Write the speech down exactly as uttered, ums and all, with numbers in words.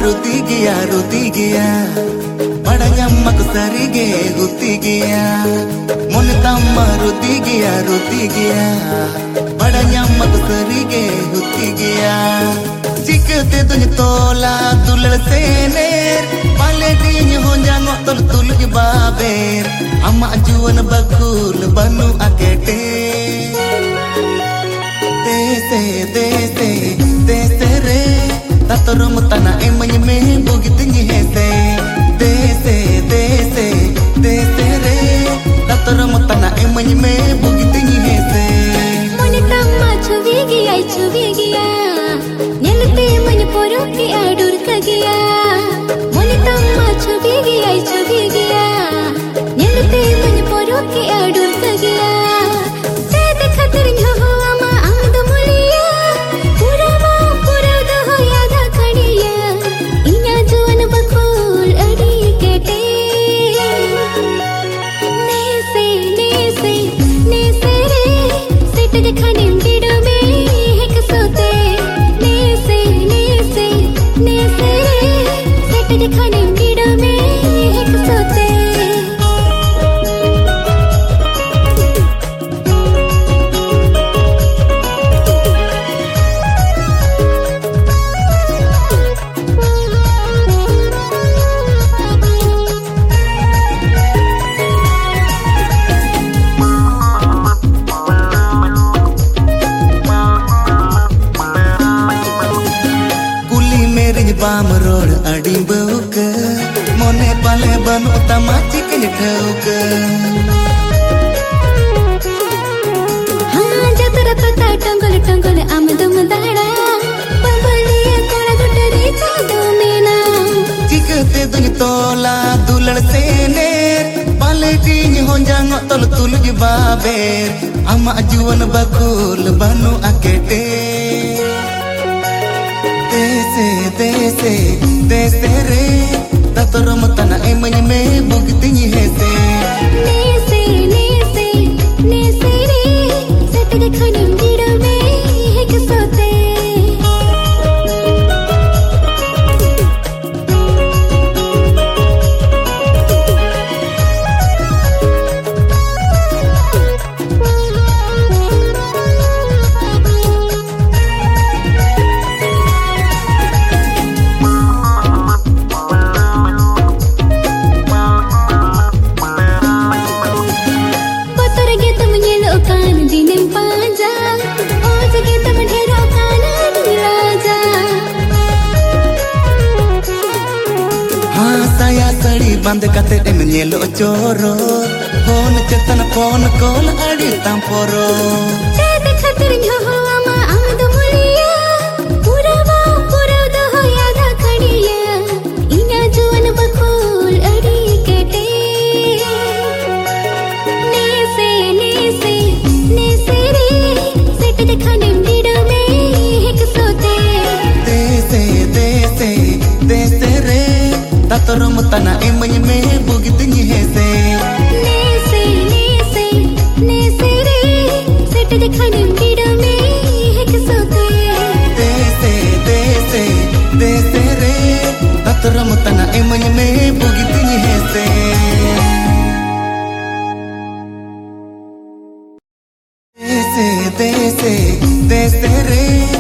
rudigia rudigia padanya mak sarige hutigia mon tamma rudigia rudigia padanya mak sarige hutigia chikte duny tola dulal sener pale din ho jango tol tul ki baber amma juwan bakul banu akete dese dese dese re tatorum tana emany me bugit ni hese dese dese dese re tatorum tana emany me bugit ni hese mone tamma chuvi giya chuvi giya nelte mane poro ki adur ka giya mone tamma chuvi giya chuvi giya nelte mane poro ki adur ka giya sed khatir ho ama amd muliya pura ma pura do yada khadiya inya juan bakul adi kete nese nese nese re sit dikhane dido me hek sote nese nese nese re sit dikhane dido me hek sote bam rod adi bauk mone pale banu tama chikin thauk ha jatra pata tangol tangol amdum dada pambaliya kola gutari chadu mena chikte duny tola dulal sener pale din ho jango tol tul ki baber amma juwan bakul banu akete dese dese dese re tatorum tana emany me bugit ni hese nese nese nese re sit dikhane dido me hek sote band kate em nyelo choro phone chetan phone call adi tamporo sed khatir ho ama amd muliya pura ma pura do yada khadiya inya juan bakul adi kete nese nese nese re sit dikhane dido me hek sote dese dese dese re tatorum tana emany me bugit ni hese nese nese nese re sit dikhane dido me hek sote dese dese dese re tatorum tana emany me bugit ni hese dese dese dese re